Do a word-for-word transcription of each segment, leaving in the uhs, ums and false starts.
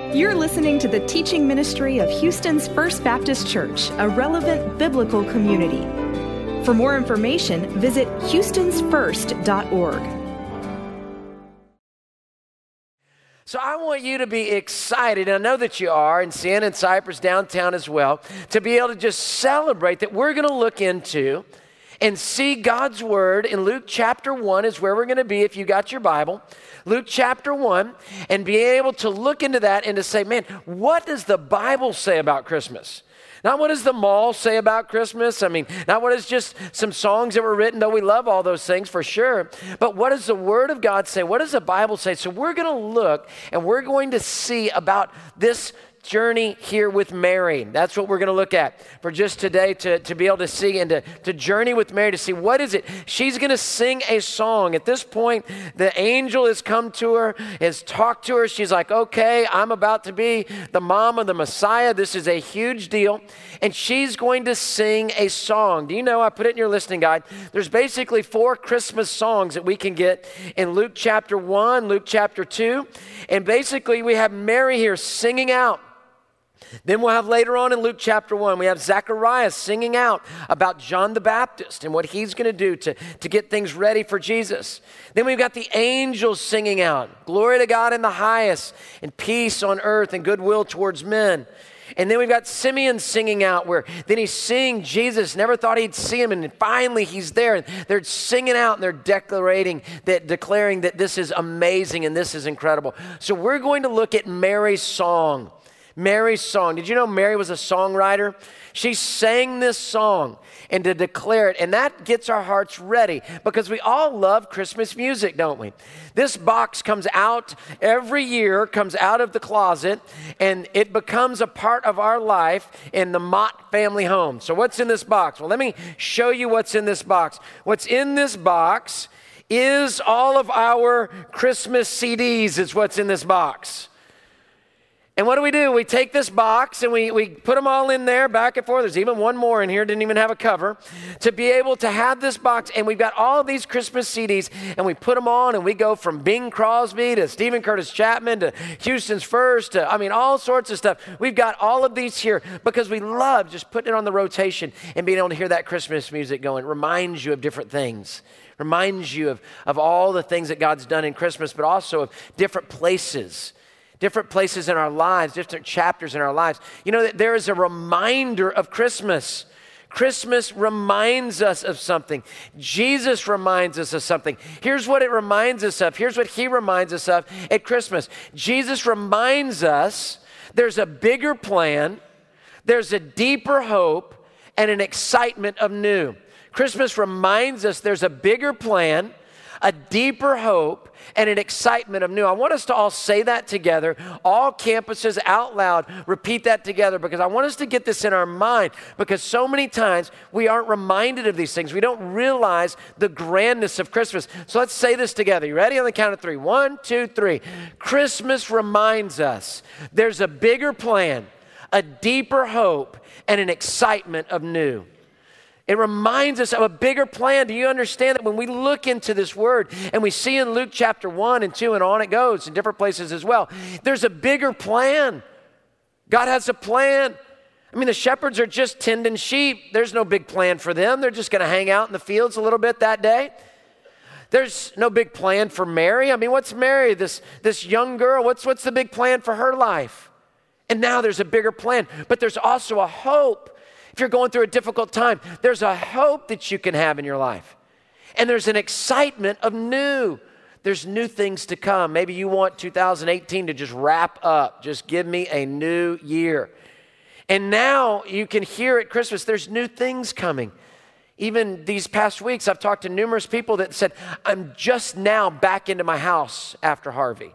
You're listening to the teaching ministry of Houston's First Baptist Church, a relevant biblical community. For more information, visit houstons first dot org. So I want you to be excited, and I know that you are, in Sienna and Cypress downtown as well, to be able to just celebrate that we're going to look into and see God's Word in Luke chapter one is where we're going to be if you got your Bible. Luke chapter one, and be able to look into that and to say, man, what does the Bible say about Christmas? Not what does the mall say about Christmas? I mean, not what is just some songs that were written, though we love all those things for sure. But what does the Word of God say? What does the Bible say? So we're going to look and we're going to see about this journey here with Mary. That's what we're going to look at for just today, to, to be able to see and to, to journey with Mary, to see what is it. She's going to sing a song. At this point, the angel has come to her, has talked to her. She's like, okay, I'm about to be the mom of the Messiah. This is a huge deal. And she's going to sing a song. Do you know, I put it in your listening guide, there's basically four Christmas songs that we can get in Luke chapter one, Luke chapter two. And basically we have Mary here singing out. Then we'll have later on in Luke chapter one, we have Zechariah singing out about John the Baptist and what he's going to do to, to get things ready for Jesus. Then we've got the angels singing out, glory to God in the highest, and peace on earth and goodwill towards men. And then we've got Simeon singing out, where then he's seeing Jesus, never thought he'd see him, and finally he's there. And they're singing out and they're declaring that, declaring that this is amazing and this is incredible. So we're going to look at Mary's song. Mary's song. Did you know Mary was a songwriter? She sang this song and to declare it, and that gets our hearts ready because we all love Christmas music, don't we? This box comes out every year, comes out of the closet, and it becomes a part of our life in the Mott family home. So what's in this box? Well, let me show you what's in this box. What's in this box is all of our Christmas C Ds is what's in this box. And what do we do? We take this box and we, we put them all in there back and forth. There's even one more in here, didn't even have a cover, to be able to have this box. And we've got all of these Christmas C Ds and we put them on and we go from Bing Crosby to Stephen Curtis Chapman to Houston's First to, I mean, all sorts of stuff. We've got all of these here because we love just putting it on the rotation and being able to hear that Christmas music going. It reminds you of different things. Reminds you of, of all the things that God's done in Christmas, but also of different places. Different places in our lives, different chapters in our lives. You know, that there is a reminder of Christmas. Christmas reminds us of something. Jesus reminds us of something. Here's what it reminds us of. Here's what he reminds us of at Christmas. Jesus reminds us there's a bigger plan, there's a deeper hope, and an excitement of new. Christmas reminds us there's a bigger plan, a deeper hope, and an excitement of new. I want us to all say that together, all campuses out loud, repeat that together, because I want us to get this in our mind, because so many times we aren't reminded of these things. We don't realize the grandness of Christmas. So let's say this together. You ready? On the count of three. One, two, three. Christmas reminds us there's a bigger plan, a deeper hope, and an excitement of new. It reminds us of a bigger plan. Do you understand that when we look into this word and we see in Luke chapter one and two and on it goes in different places as well, there's a bigger plan. God has a plan. I mean, the shepherds are just tending sheep. There's no big plan for them. They're just going to hang out in the fields a little bit that day. There's no big plan for Mary. I mean, what's Mary, this, this young girl? What's, what's the big plan for her life? And now there's a bigger plan, but there's also a hope. If you're going through a difficult time, there's a hope that you can have in your life. And there's an excitement of new. There's new things to come. Maybe you want two thousand eighteen to just wrap up. Just give me a new year. And now you can hear at Christmas, there's new things coming. Even these past weeks, I've talked to numerous people that said, I'm just now back into my house after Harvey.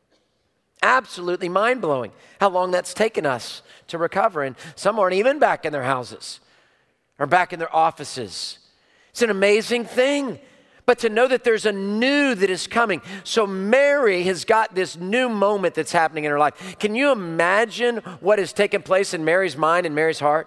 Absolutely mind-blowing how long that's taken us to recover. And some aren't even back in their houses or back in their offices. It's an amazing thing. But to know that there's a new that is coming. So Mary has got this new moment that's happening in her life. Can you imagine what has taken place in Mary's mind and Mary's heart?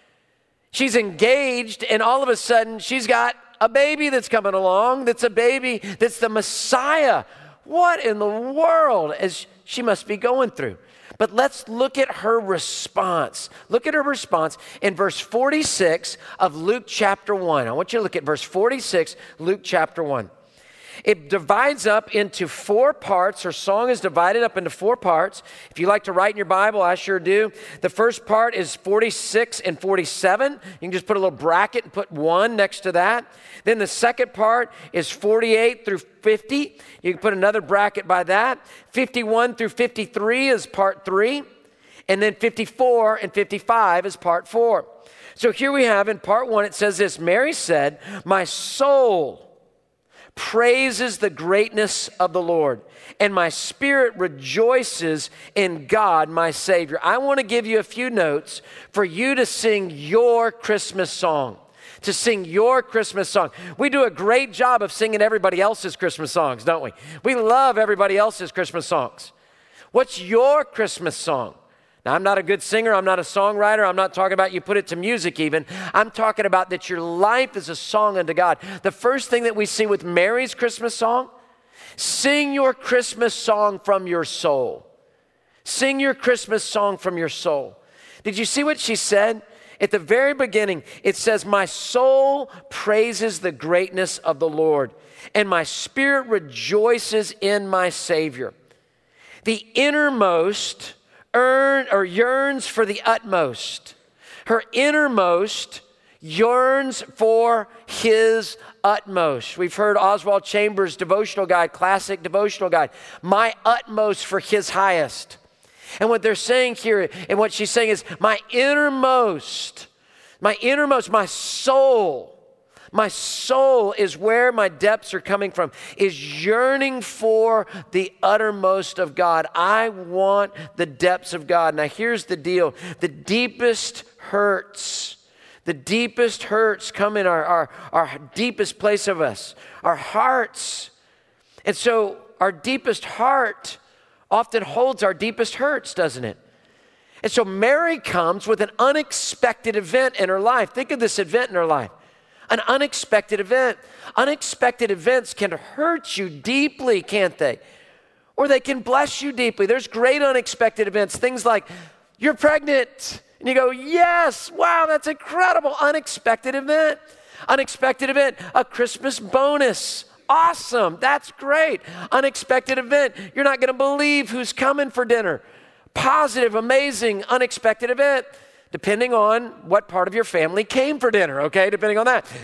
She's engaged, and all of a sudden she's got a baby that's coming along. That's a baby that's the Messiah. What in the world? As she must be going through. But let's look at her response. Look at her response in verse forty-six of Luke chapter one. I want you to look at verse forty-six, Luke chapter one. It divides up into four parts. Her song is divided up into four parts. If you like to write in your Bible, I sure do. The first part is forty-six and forty-seven. You can just put a little bracket and put one next to that. Then the second part is forty-eight through fifty. You can put another bracket by that. fifty-one through fifty-three is part three. And then fifty-four and fifty-five is part four. So here we have in part one, it says this: Mary said, "My soul praises the greatness of the Lord, and my spirit rejoices in God, my Savior." I want to give you a few notes for you to sing your Christmas song, to sing your Christmas song. We do a great job of singing everybody else's Christmas songs, don't we? We love everybody else's Christmas songs. What's your Christmas song? Now, I'm not a good singer. I'm not a songwriter. I'm not talking about you put it to music even. I'm talking about that your life is a song unto God. The first thing that we see with Mary's Christmas song, sing your Christmas song from your soul. Sing your Christmas song from your soul. Did you see what she said? At the very beginning, it says, "My soul praises the greatness of the Lord, and my spirit rejoices in my Savior." The innermost earn or yearns for the utmost. Her innermost yearns for his utmost. We've heard Oswald Chambers' devotional guide, classic devotional guide, "My utmost for his highest." And what they're saying here, and what she's saying is, my innermost, my innermost, my soul, my soul is where my depths are coming from, is yearning for the uttermost of God. I want the depths of God. Now here's the deal. The deepest hurts, the deepest hurts come in our, our, our deepest place of us, our hearts. And so our deepest heart often holds our deepest hurts, doesn't it? And so Mary comes with an unexpected event in her life. Think of this event in her life. An unexpected event. Unexpected events can hurt you deeply, can't they? Or they can bless you deeply. There's great unexpected events. Things like, you're pregnant. And you go, yes, wow, that's incredible. Unexpected event. Unexpected event. A Christmas bonus. Awesome. That's great. Unexpected event. You're not going to believe who's coming for dinner. Positive, amazing, unexpected event. Depending on what part of your family came for dinner, okay? Depending on that.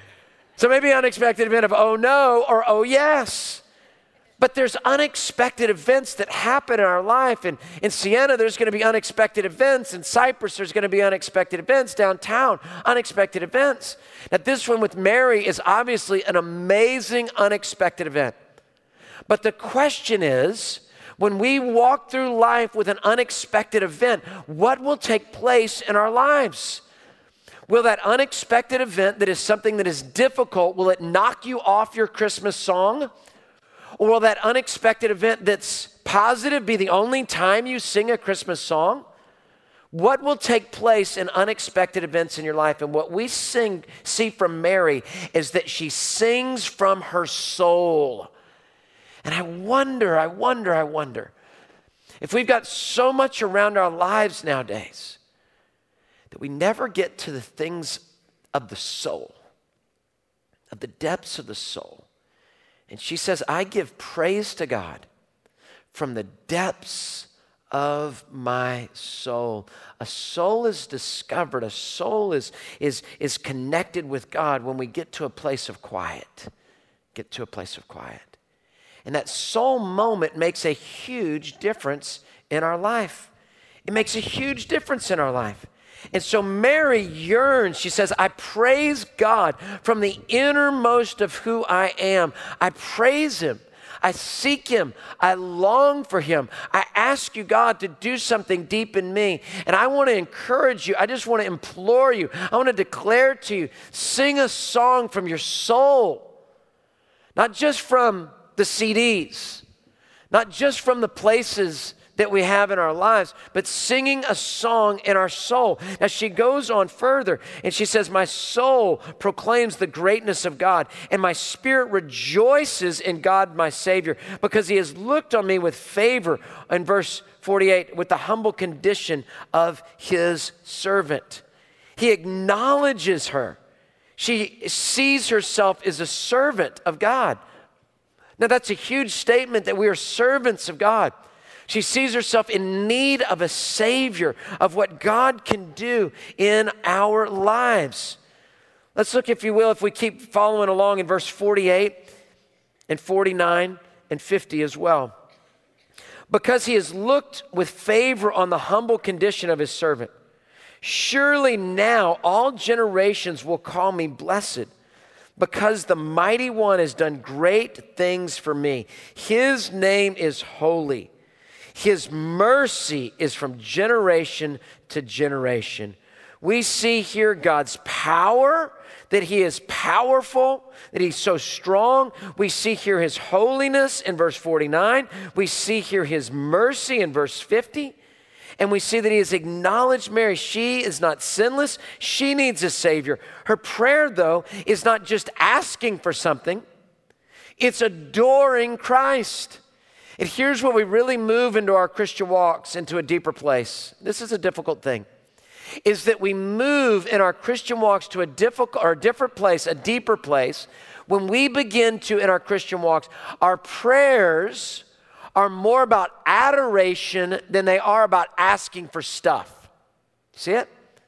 So maybe unexpected event of oh no or oh yes. But there's unexpected events that happen in our life. And in Siena, there's going to be unexpected events. In Cyprus, there's going to be unexpected events. Downtown, unexpected events. Now this one with Mary is obviously an amazing unexpected event. But the question is, when we walk through life with an unexpected event, what will take place in our lives? Will that unexpected event that is something that is difficult, will it knock you off your Christmas song? Or will that unexpected event that's positive be the only time you sing a Christmas song? What will take place in unexpected events in your life? And what we sing, see from Mary is that she sings from her soul. And I wonder, I wonder, I wonder, if we've got so much around our lives nowadays that we never get to the things of the soul, of the depths of the soul. And she says, I give praise to God from the depths of my soul. A soul is discovered, a soul is, is, is connected with God when we get to a place of quiet, get to a place of quiet. And that soul moment makes a huge difference in our life. It makes a huge difference in our life. And so Mary yearns. She says, I praise God from the innermost of who I am. I praise him. I seek him. I long for him. I ask you, God, to do something deep in me. And I want to encourage you. I just want to implore you. I want to declare to you, sing a song from your soul. Not just from the C Ds, not just from the places that we have in our lives, but singing a song in our soul. Now she goes on further and she says, my soul proclaims the greatness of God, and my spirit rejoices in God my Savior, because he has looked on me with favor, in verse forty-eight, with the humble condition of his servant. He acknowledges her. She sees herself as a servant of God. Now that's a huge statement, that we are servants of God. She sees herself in need of a Savior, of what God can do in our lives. Let's look, if you will, if we keep following along in verse forty-eight and forty-nine and fifty as well. Because he has looked with favor on the humble condition of his servant, surely now all generations will call me blessed, because the Mighty One has done great things for me. His name is holy. His mercy is from generation to generation. We see here God's power, that he is powerful, that he's so strong. We see here his holiness in verse forty-nine. We see here his mercy in verse fifty. And we see that he has acknowledged Mary. She is not sinless. She needs a Savior. Her prayer, though, is not just asking for something. It's adoring Christ. And here's where we really move into our Christian walks into a deeper place. This is a difficult thing. Is that we move in our Christian walks to a difficult or a different place, a deeper place, when we begin to, in our Christian walks, our prayers are more about adoration than they are about asking for stuff. See it?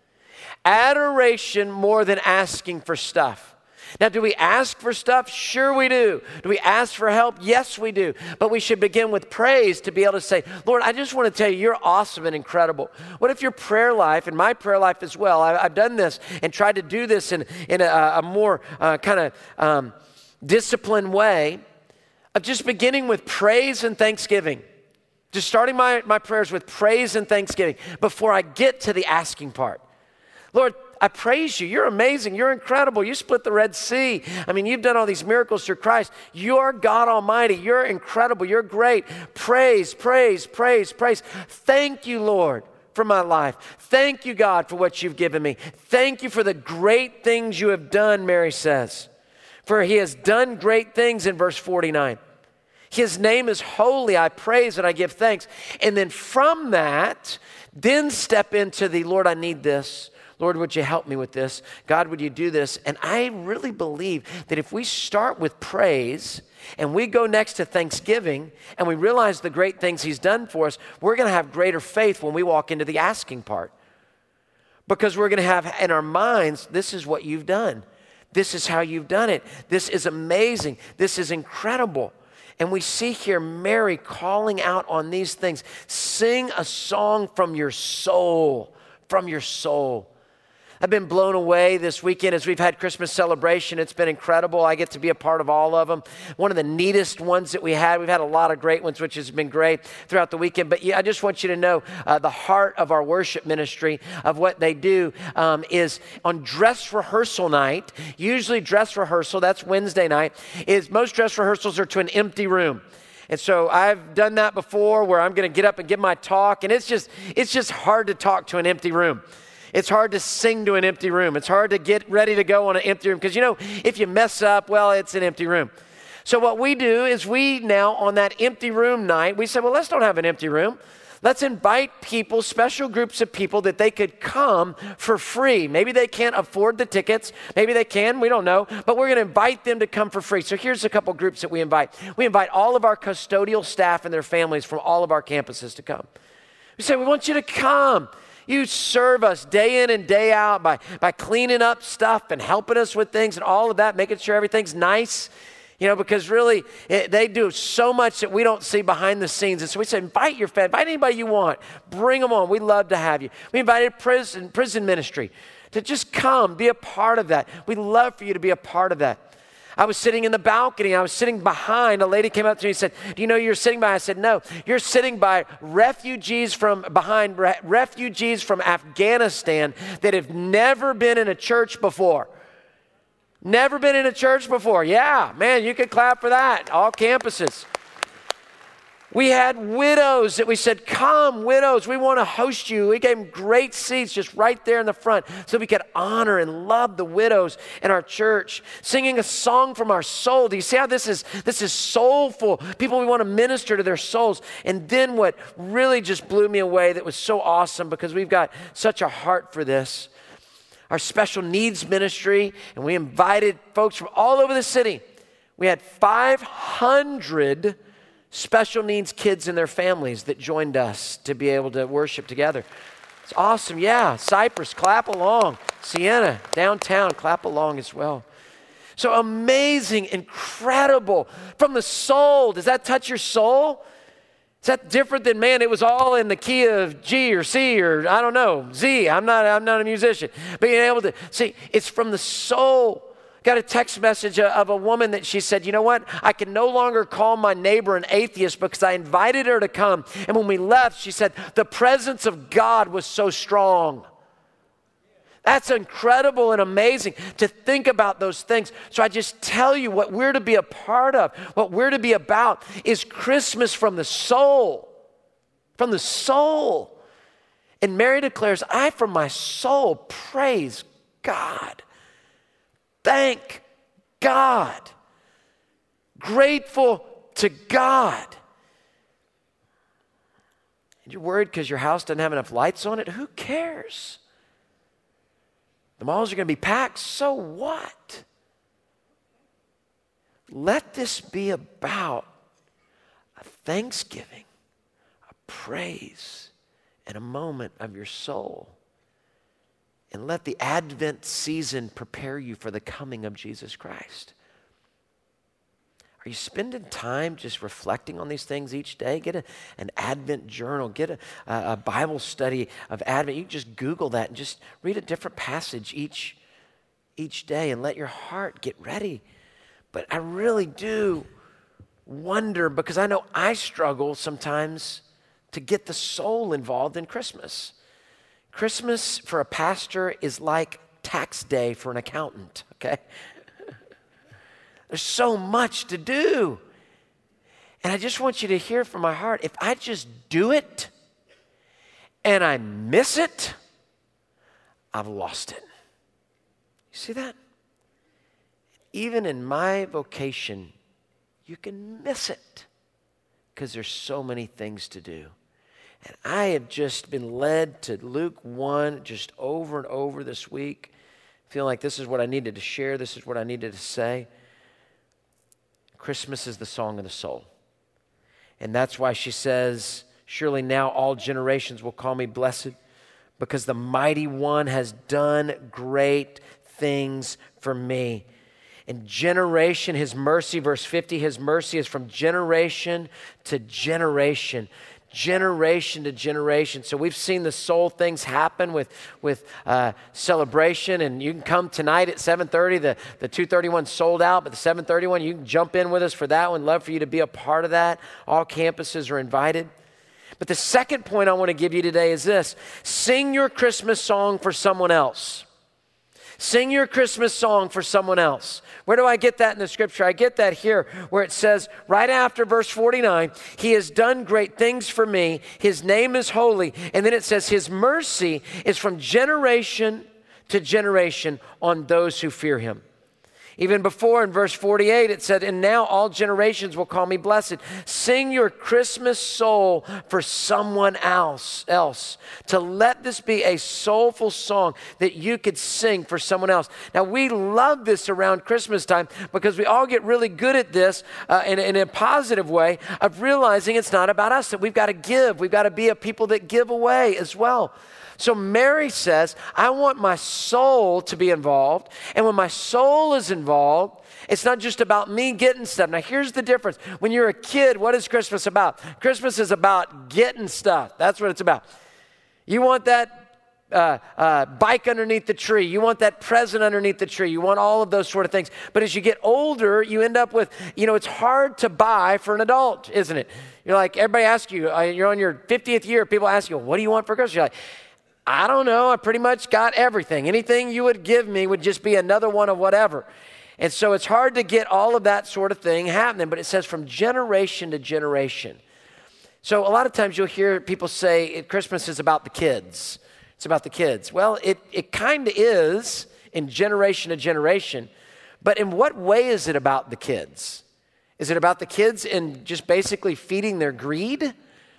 Adoration more than asking for stuff. Now, do we ask for stuff? Sure we do. Do we ask for help? Yes, we do. But we should begin with praise to be able to say, Lord, I just want to tell you, you're awesome and incredible. What if your prayer life, and my prayer life as well, I, I've done this and tried to do this in, in a, a more uh, kind of um, disciplined way, of just beginning with praise and thanksgiving. Just starting my, my prayers with praise and thanksgiving before I get to the asking part. Lord, I praise you. You're amazing. You're incredible. You split the Red Sea. I mean, you've done all these miracles through Christ. You're God Almighty. You're incredible. You're great. Praise, praise, praise, praise. Thank you, Lord, for my life. Thank you, God, for what you've given me. Thank you for the great things you have done, Mary says. For he has done great things in verse forty-nine. His name is holy. I praise and I give thanks. And then from that, then step into the, Lord, I need this. Lord, would you help me with this? God, would you do this? And I really believe that if we start with praise and we go next to thanksgiving and we realize the great things he's done for us, we're going to have greater faith when we walk into the asking part. Because we're going to have in our minds, this is what you've done. This is how you've done it. This is amazing. This is incredible. And we see here Mary calling out on these things. Sing a song from your soul, from your soul. I've been blown away this weekend as we've had Christmas celebration. It's been incredible. I get to be a part of all of them. One of the neatest ones that we had, we've had a lot of great ones, which has been great throughout the weekend. But yeah, I just want you to know uh, the heart of our worship ministry, of what they do, um, is on dress rehearsal night, usually dress rehearsal, that's Wednesday night, is most dress rehearsals are to an empty room. And so I've done that before where I'm going to get up and give my talk, and it's just it's just hard to talk to an empty room. It's hard to sing to an empty room. It's hard to get ready to go on an empty room because, you know, if you mess up, well, it's an empty room. So what we do is we now, on that empty room night, we say, well, let's don't have an empty room. Let's invite people, special groups of people that they could come for free. Maybe they can't afford the tickets. Maybe they can. We don't know. But we're going to invite them to come for free. So here's a couple groups that we invite. We invite all of our custodial staff and their families from all of our campuses to come. We say, we want you to come. You serve us day in and day out by, by cleaning up stuff and helping us with things and all of that, making sure everything's nice, you know, because really it, they do so much that we don't see behind the scenes. And so we say, invite your family, invite anybody you want, bring them on. We'd love to have you. We invited prison, prison ministry to just come, be a part of that. We'd love for you to be a part of that. I was sitting in the balcony. I was sitting behind. A lady came up to me and said, do you know you're sitting by? I said, no, you're sitting by refugees from behind, re- refugees from Afghanistan that have never been in a church before. Never been in a church before. Yeah, man, you could clap for that. All campuses. We had widows that we said, come, widows, we want to host you. We gave them great seats just right there in the front so we could honor and love the widows in our church. Singing a song from our soul. Do you see how this is, this is soulful? People, we want to minister to their souls. And then what really just blew me away that was so awesome, because we've got such a heart for this, our special needs ministry, and we invited folks from all over the city. We had five hundred special needs kids and their families that joined us to be able to worship together. It's awesome. Yeah, Cypress, clap along. Sienna, downtown, clap along as well. So amazing, incredible, from the soul. Does that touch your soul? Is that different than, man, it was all in the key of G or C or I don't know, Z. I'm not, I'm not a musician. But being able to see, it's from the soul. Got a text message of a woman that she said, you know what? I can no longer call my neighbor an atheist because I invited her to come. And when we left, she said, the presence of God was so strong. That's incredible and amazing to think about those things. So I just tell you, what we're to be a part of, what we're to be about is Christmas from the soul. From the soul. And Mary declares, I from my soul praise God. Thank God. Grateful to God. And you're worried because your house doesn't have enough lights on it? Who cares? The malls are going to be packed. So what? Let this be about a thanksgiving, a praise, and a moment of your soul. And let the Advent season prepare you for the coming of Jesus Christ. Are you spending time just reflecting on these things each day? Get a, an Advent journal. Get a, a Bible study of Advent. You can just Google that and just read a different passage each, each day and let your heart get ready. But I really do wonder, because I know I struggle sometimes to get the soul involved in Christmas. Christmas for a pastor is like tax day for an accountant, okay? There's so much to do. And I just want you to hear from my heart, if I just do it and I miss it, I've lost it. You see that? Even in my vocation, you can miss it because there's so many things to do. And I have just been led to Luke one just over and over this week. Feeling like this is what I needed to share. This is what I needed to say. Christmas is the song of the soul. And that's why she says, surely now all generations will call me blessed, because the mighty one has done great things for me. And generation, his mercy, verse fifty, his mercy is from generation to generation. Generation to generation. So we've seen the soul things happen with, with uh, celebration, and you can come tonight at seven thirty. The, the two thirty-one sold out, but the seven thirty-one, you can jump in with us for that one. Love for you to be a part of that. All campuses are invited. But the second point I want to give you today is this. Sing your Christmas song for someone else. Sing your Christmas song for someone else. Where do I get that in the scripture? I get that here where it says right after verse forty-nine, he has done great things for me. His name is holy. And then it says his mercy is from generation to generation on those who fear him. Even before in verse forty-eight, it said, and now all generations will call me blessed. Sing your Christmas soul for someone else, else. To let this be a soulful song that you could sing for someone else. Now, we love this around Christmas time because we all get really good at this uh, in, in a positive way of realizing it's not about us, that we've got to give. We've got to be a people that give away as well. So Mary says, I want my soul to be involved. And when my soul is involved, it's not just about me getting stuff. Now, here's the difference. When you're a kid, what is Christmas about? Christmas is about getting stuff. That's what it's about. You want that uh, uh, bike underneath the tree. You want that present underneath the tree. You want all of those sort of things. But as you get older, you end up with, you know, it's hard to buy for an adult, isn't it? You're like, everybody asks you, uh, you're on your fiftieth year, people ask you, what do you want for Christmas? You're like, I don't know. I pretty much got everything. Anything you would give me would just be another one of whatever. And so it's hard to get all of that sort of thing happening. But it says from generation to generation. So a lot of times you'll hear people say Christmas is about the kids. It's about the kids. Well, it, it kind of is in generation to generation, but in what way is it about the kids? Is it about the kids in just basically feeding their greed?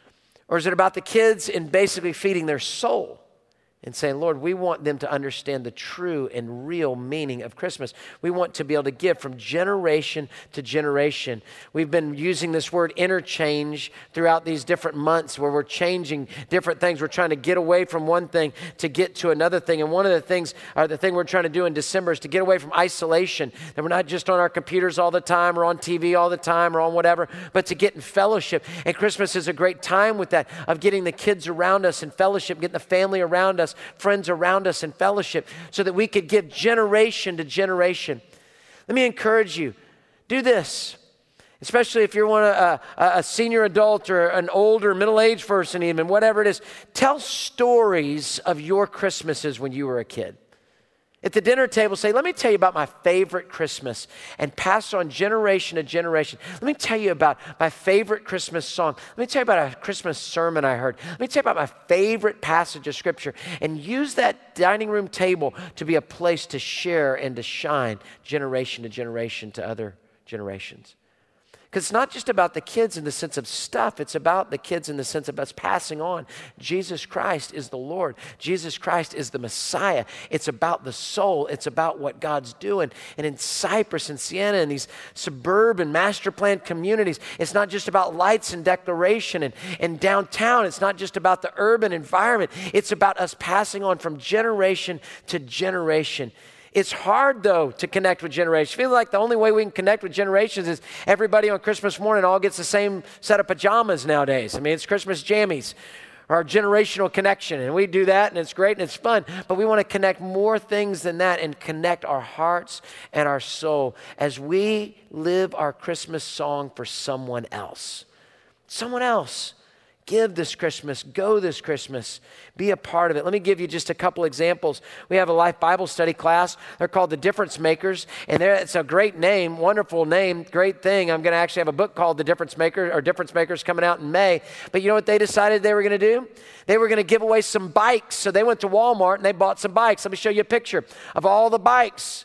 Or is it about the kids in basically feeding their soul? And saying, Lord, we want them to understand the true and real meaning of Christmas. We want to be able to give from generation to generation. We've been using this word interchange throughout these different months where we're changing different things. We're trying to get away from one thing to get to another thing. And one of the things, or the thing we're trying to do in December is to get away from isolation. That we're not just on our computers all the time or on T V all the time or on whatever, but to get in fellowship. And Christmas is a great time with that, of getting the kids around us in fellowship, getting the family around us, friends around us in fellowship, so that we could give generation to generation. Let me encourage you, do this, especially if you're one a, a senior adult or an older middle-aged person even, whatever it is. Tell stories of your Christmases when you were a kid. At the dinner table, say, let me tell you about my favorite Christmas, and pass on generation to generation. Let me tell you about my favorite Christmas song. Let me tell you about a Christmas sermon I heard. Let me tell you about my favorite passage of Scripture, and use that dining room table to be a place to share and to shine generation to generation to other generations. Because it's not just about the kids in the sense of stuff. It's about the kids in the sense of us passing on. Jesus Christ is the Lord. Jesus Christ is the Messiah. It's about the soul. It's about what God's doing. And in Cypress and Sienna and these suburban master planned communities, it's not just about lights and decoration. And, and downtown, it's not just about the urban environment. It's about us passing on from generation to generation. It's hard, though, to connect with generations. I feel like the only way we can connect with generations is everybody on Christmas morning all gets the same set of pajamas nowadays. I mean, it's Christmas jammies, our generational connection. And we do that, and it's great, and it's fun. But we want to connect more things than that and connect our hearts and our soul as we live our Christmas song for someone else. Someone else. Give this Christmas, go this Christmas, be a part of it. Let me give you just a couple examples. We have a Life Bible Study class. They're called the Difference Makers, and it's a great name, wonderful name, great thing. I'm going to actually have a book called The Difference Maker or Difference Makers coming out in May. But you know what they decided they were going to do? They were going to give away some bikes. So they went to Walmart and they bought some bikes. Let me show you a picture of all the bikes.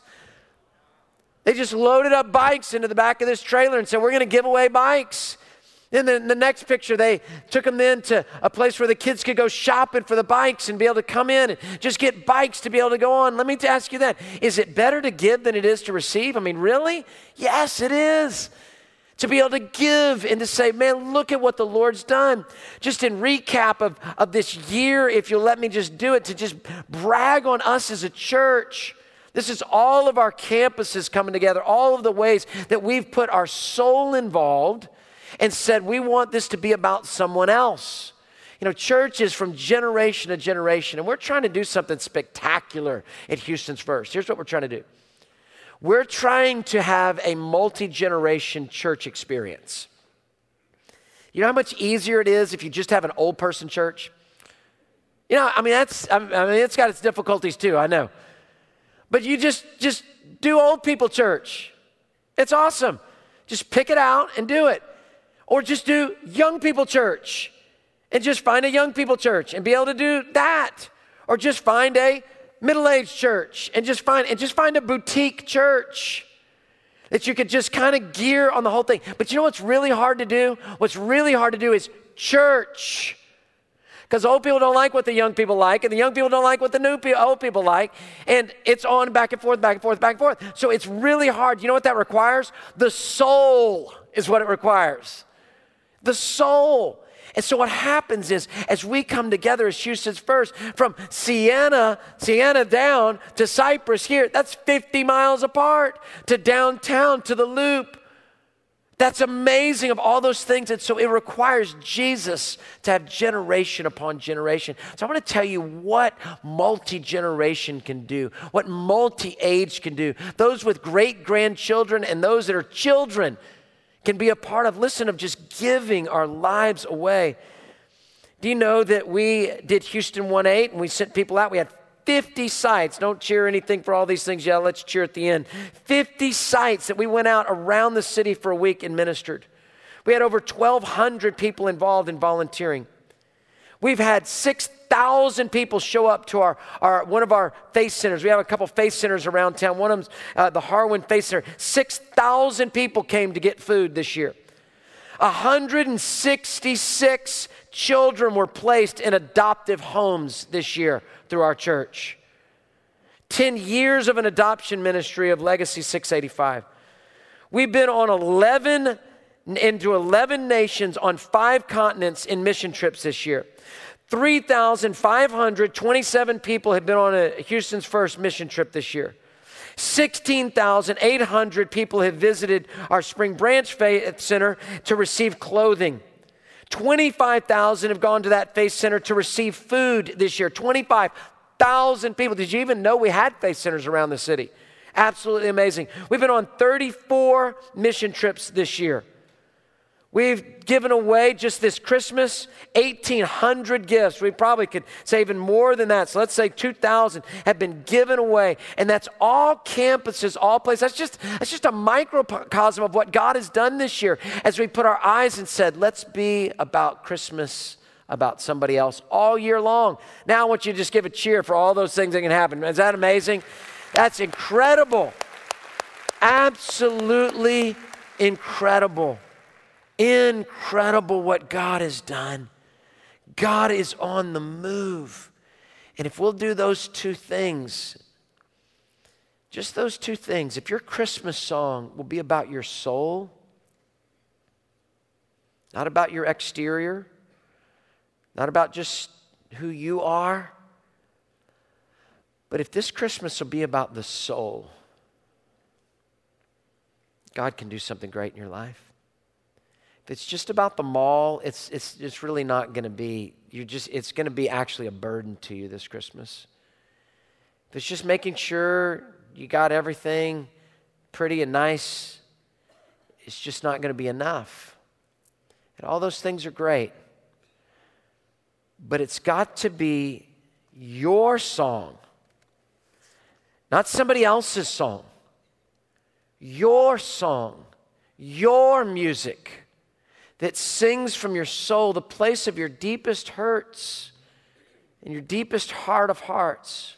They just loaded up bikes into the back of this trailer and said, we're going to give away bikes. Then the, the next picture, they took them then to a place where the kids could go shopping for the bikes and be able to come in and just get bikes to be able to go on. Let me ask you that. Is it better to give than it is to receive? I mean, really? Yes, it is. To be able to give and to say, man, look at what the Lord's done. Just in recap of, of this year, if you'll let me just do it, to just brag on us as a church. This is all of our campuses coming together, all of the ways that we've put our soul involved and said, we want this to be about someone else. You know, church is from generation to generation, and we're trying to do something spectacular at Houston's First. Here's what we're trying to do. We're trying to have a multi-generation church experience. You know how much easier it is if you just have an old person church? You know, I mean, that's, I mean, it's got its difficulties too, I know. But you just, just do old people church. It's awesome. Just pick it out and do it. Or just do young people church and just find a young people church and be able to do that. Or just find a middle-aged church and just find and just find a boutique church that you could just kind of gear on the whole thing. But you know what's really hard to do? What's really hard to do is church. Because old people don't like what the young people like, and the young people don't like what the new people, old people like, and it's on back and forth, back and forth, back and forth. So it's really hard. You know what that requires? The soul is what it requires. The soul. And so what happens is, as we come together as Houston's First, from Sienna, Sienna down to Cypress here, that's fifty miles apart, to downtown, to the Loop. That's amazing of all those things. And so it requires Jesus to have generation upon generation. So I want to tell you what multi-generation can do, what multi-age can do. Those with great-grandchildren and those that are children can be a part of, listen, of just giving our lives away. Do you know that we did Houston one eight and we sent people out? We had fifty sites. Don't cheer anything for all these things. Yeah, let's cheer at the end. fifty sites that we went out around the city for a week and ministered. We had over twelve hundred people involved in volunteering. We've had six thousand people show up to our, our one of our faith centers. We have a couple faith centers around town. One of them's uh, the Harwin Faith Center. six thousand people came to get food this year. one hundred sixty-six children were placed in adoptive homes this year through our church. ten years of an adoption ministry of Legacy six eighty-five. We've been on eleven, into eleven nations on five continents in mission trips this year. three thousand five hundred twenty-seven people have been on a Houston's First mission trip this year. sixteen thousand eight hundred people have visited our Spring Branch Faith Center to receive clothing. twenty-five thousand have gone to that faith center to receive food this year. twenty-five thousand people. Did you even know we had faith centers around the city? Absolutely amazing. We've been on thirty-four mission trips this year. We've given away just this Christmas eighteen hundred gifts. We probably could say even more than that. So let's say two thousand have been given away. And that's all campuses, all places. That's just, that's just a microcosm of what God has done this year as we put our eyes and said, let's be about Christmas, about somebody else all year long. Now I want you to just give a cheer for all those things that can happen. Is that amazing? That's incredible. Absolutely incredible. Incredible what God has done. God is on the move. And if we'll do those two things, just those two things, if your Christmas song will be about your soul, not about your exterior, not about just who you are, but if this Christmas will be about the soul, God can do something great in your life. If it's just about the mall, it's it's it's really not going to be, you just it's going to be actually a burden to you this Christmas. If it's just making sure you got everything pretty and nice, it's just not going to be enough. And all those things are great. But it's got to be your song, not somebody else's song. Your song, your music that sings from your soul, the place of your deepest hurts and your deepest heart of hearts.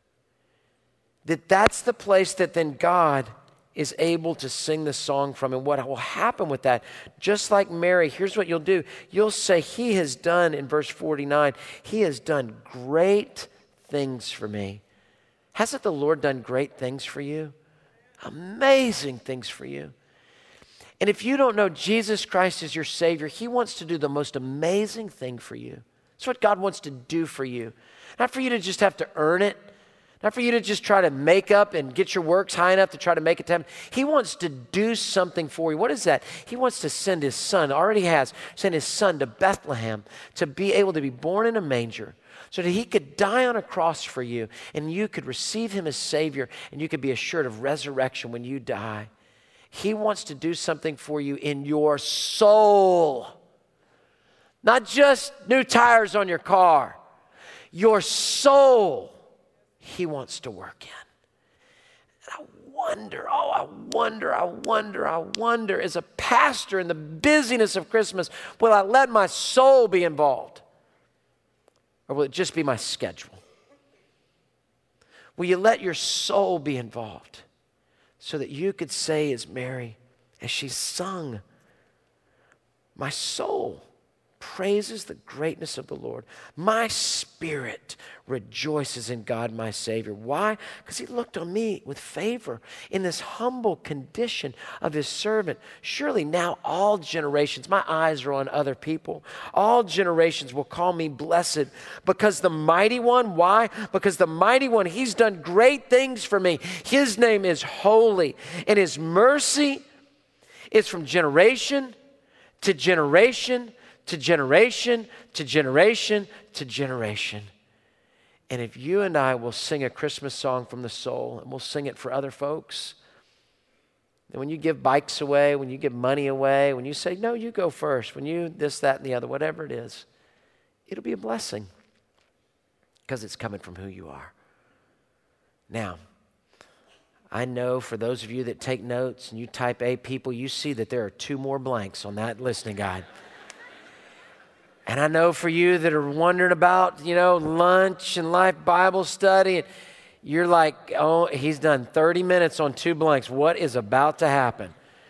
That that's the place that then God is able to sing the song from. And what will happen with that, just like Mary, here's what you'll do. You'll say, He has done, in verse forty-nine, He has done great things for me. Hasn't the Lord done great things for you? Amazing things for you. And if you don't know Jesus Christ as your Savior, He wants to do the most amazing thing for you. That's what God wants to do for you. Not for you to just have to earn it. Not for you to just try to make up and get your works high enough to try to make it to Him. He wants to do something for you. What is that? He wants to send His Son, already has, send His Son to Bethlehem to be able to be born in a manger so that He could die on a cross for you and you could receive Him as Savior and you could be assured of resurrection when you die. He wants to do something for you in your soul. Not just new tires on your car. Your soul, He wants to work in. And I wonder, oh, I wonder, I wonder, I wonder, as a pastor in the busyness of Christmas, will I let my soul be involved? Or will it just be my schedule? Will you let your soul be involved? So that you could say as Mary, as she sung, my soul praises the greatness of the Lord. My spirit rejoices in God my Savior. Why? Because He looked on me with favor in this humble condition of His servant. Surely now all generations, my eyes are on other people, all generations will call me blessed because the mighty one, why? Because the mighty one, He's done great things for me. His name is holy and His mercy is from generation to generation to generation, to generation, to generation. And if you and I will sing a Christmas song from the soul, and we'll sing it for other folks, and when you give bikes away, when you give money away, when you say, no, you go first, when you this, that, and the other, whatever it is, it'll be a blessing because it's coming from who you are. Now, I know for those of you that take notes and you type A people, you see that there are two more blanks on that listening guide. And I know for you that are wondering about, you know, lunch and life Bible study, and you're like, oh, he's done thirty minutes on two blanks. What is about to happen?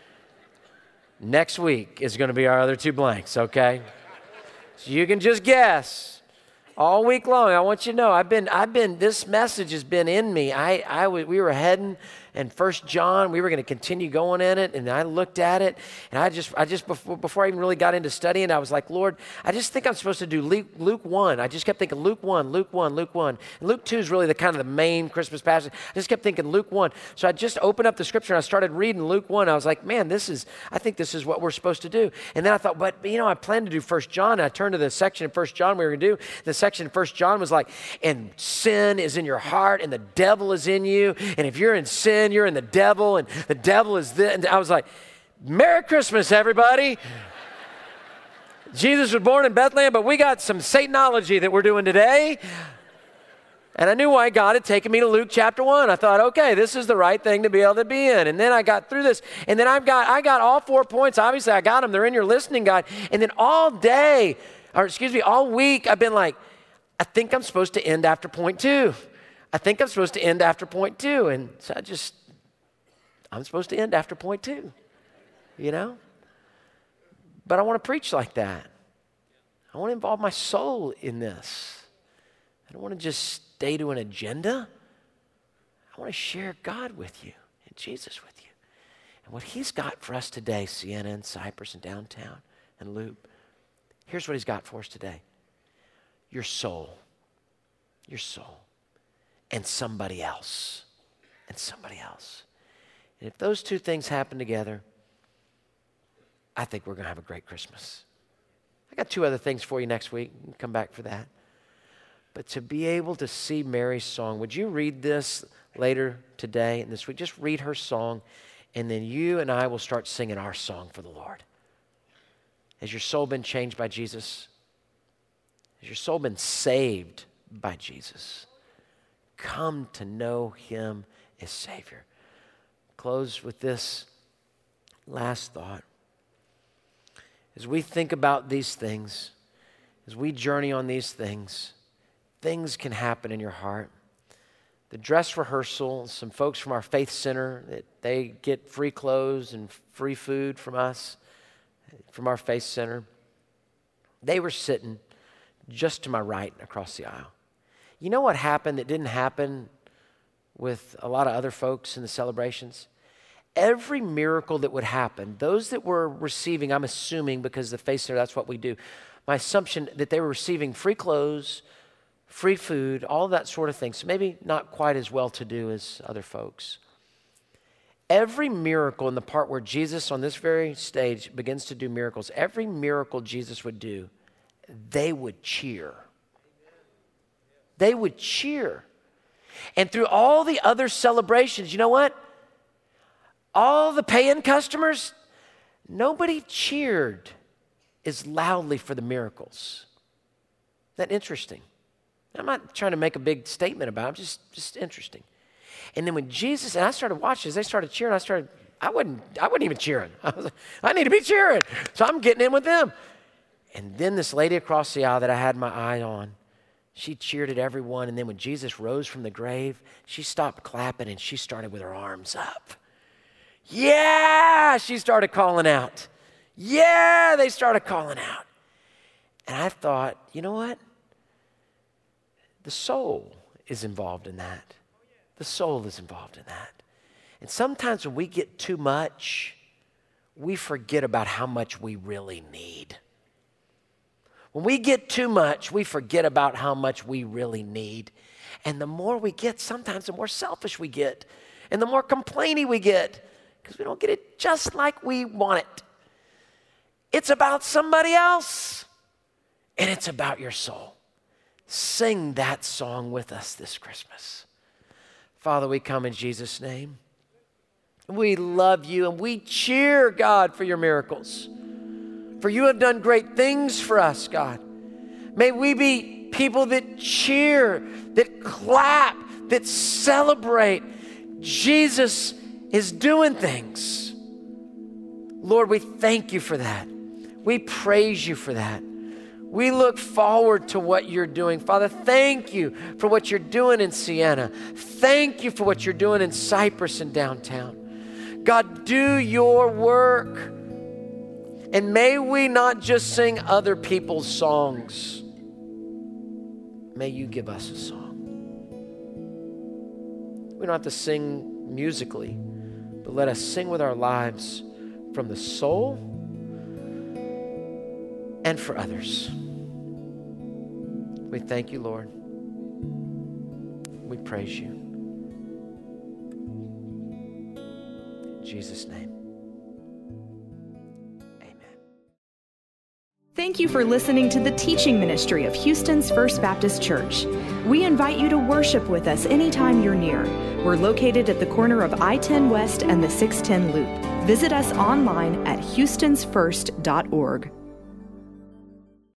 Next week is going to be our other two blanks, okay? So you can just guess. All week long, I want you to know, I've been, I've been, this message has been in me. I, I, we were heading in First John. We were going to continue going in it, and I looked at it, and I just, I just before, before I even really got into studying, I was like, Lord, I just think I'm supposed to do Luke, Luke one. I just kept thinking Luke one, Luke one, Luke one. And Luke two is really the kind of the main Christmas passage. I just kept thinking Luke one. So I just opened up the scripture, and I started reading Luke one. I was like, man, this is, I think this is what we're supposed to do. And then I thought, but, you know, I planned to do First John, and I turned to the section in First John we were going to do. The section in First John was like, and sin is in your heart, and the devil is in you, and if you're in sin, you're in the devil, and the devil is this. And I was like, Merry Christmas, everybody. Jesus was born in Bethlehem, but we got some Satanology that we're doing today. And I knew why God had taken me to Luke chapter one. I thought, okay, this is the right thing to be able to be in. And then I got through this, and then I've got I got all four points. Obviously, I got them. They're in your listening guide. And then all day, or excuse me, all week, I've been like, I think I'm supposed to end after point two. I think I'm supposed to end after point two. And so I just, I'm supposed to end after point two, you know? But I want to preach like that. I want to involve my soul in this. I don't want to just stay to an agenda. I want to share God with you and Jesus with you. And what he's got for us today, Sienna and Cypress and downtown and Loop, here's what he's got for us today. Your soul, your soul, and somebody else, and somebody else. And if those two things happen together, I think we're going to have a great Christmas. I got two other things for you next week. We'll come back for that. But to be able to see Mary's song, would you read this later today and this week? Just read her song, and then you and I will start singing our song for the Lord. Has your soul been changed by Jesus? Has your soul been saved by Jesus? Come to know him as Savior. Close with this last thought. As we think about these things, as we journey on these things, things can happen in your heart. The dress rehearsal, some folks from our faith center, that they get free clothes and free food from us, from our faith center. They were sitting just to my right across the aisle. You know what happened that didn't happen with a lot of other folks in the celebrations? Every miracle that would happen, those that were receiving, I'm assuming because the Faith Center, that's what we do, my assumption that they were receiving free clothes, free food, all that sort of thing. So maybe not quite as well-to-do as other folks. Every miracle in the part where Jesus on this very stage begins to do miracles, every miracle Jesus would do, they would cheer. They would cheer. And through all the other celebrations, you know what? All the paying customers, nobody cheered as loudly for the miracles. Isn't that interesting? I'm not trying to make a big statement about it, just, just interesting. And then when Jesus, and I started watching as they started cheering, I started, I wasn't, I wasn't even cheering. I was like, I need to be cheering. So I'm getting in with them. And then this lady across the aisle that I had my eye on, she cheered at everyone. And then when Jesus rose from the grave, she stopped clapping and she started with her arms up. Yeah, she started calling out. Yeah, they started calling out. And I thought, you know what? The soul is involved in that. The soul is involved in that. And sometimes when we get too much, we forget about how much we really need. When we get too much, we forget about how much we really need. And the more we get, sometimes the more selfish we get. And the more complainy we get. Because we don't get it just like we want it. It's about somebody else. And it's about your soul. Sing that song with us this Christmas. Father, we come in Jesus' name. We love you and we cheer, God, for your miracles. For you have done great things for us, God. May we be people that cheer, that clap, that celebrate Jesus is doing things. Lord, we thank you for that. We praise you for that. We look forward to what you're doing. Father, thank you for what you're doing in Sienna. Thank you for what you're doing in Cypress and downtown. God, do your work. And may we not just sing other people's songs. May you give us a song. We don't have to sing musically, but let us sing with our lives from the soul and for others. We thank you, Lord. We praise you. In Jesus' name. Thank you for listening to the teaching ministry of Houston's First Baptist Church. We invite you to worship with us anytime you're near. We're located at the corner of I ten West and the six ten Loop. Visit us online at houstons first dot org.